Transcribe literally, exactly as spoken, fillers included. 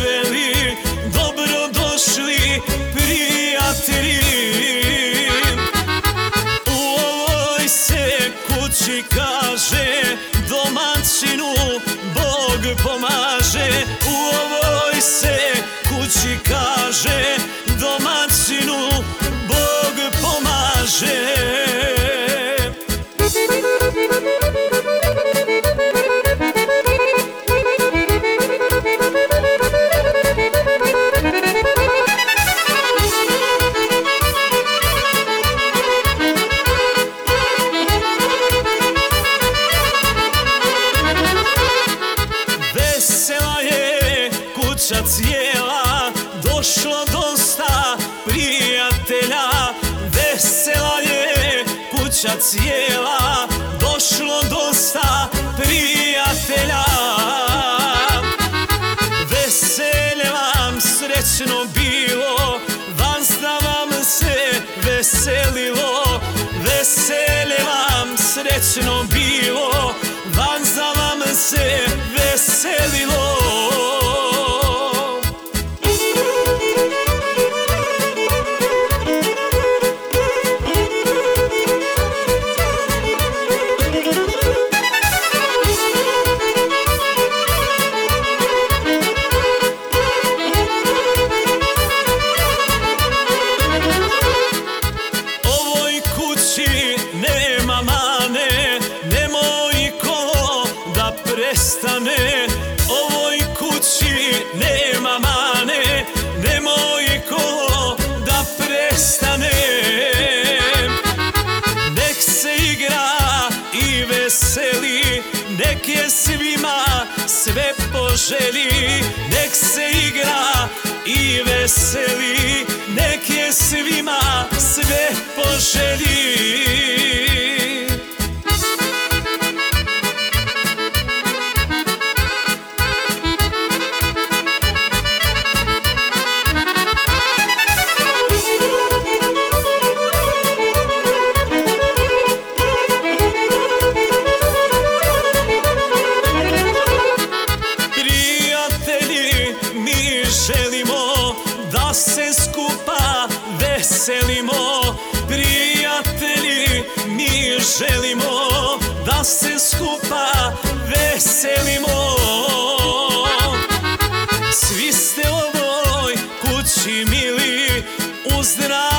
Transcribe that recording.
veli, dobro došli prijatelji. U ovoj se kući kaže, domaćinu Bog pomaže. U ovoj se kući kaže, domaćinu Bog pomaže. Vesela je kuća cijela, došlo dosta prijatelja. Vesela je kuća cijela, došlo dosta prijatelja. Veselje vam srećno bilo, vas da vam se veselilo. Veselje vam srećno bilo, vas da vam se veselilo. Ovoj kući nema mane, nemoj ko da prestane. Ovoj kući nema mane, nemoj ko da prestane. Nek se igra i veseli, nek je svima sve poželi. Nek se igra i veseli, nek je svima sve poželi. Želimo da se skupa veselimo. Prijatelji, mi želimo da se skupa veselimo. Svi ste u ovoj kući mili, u zdravlju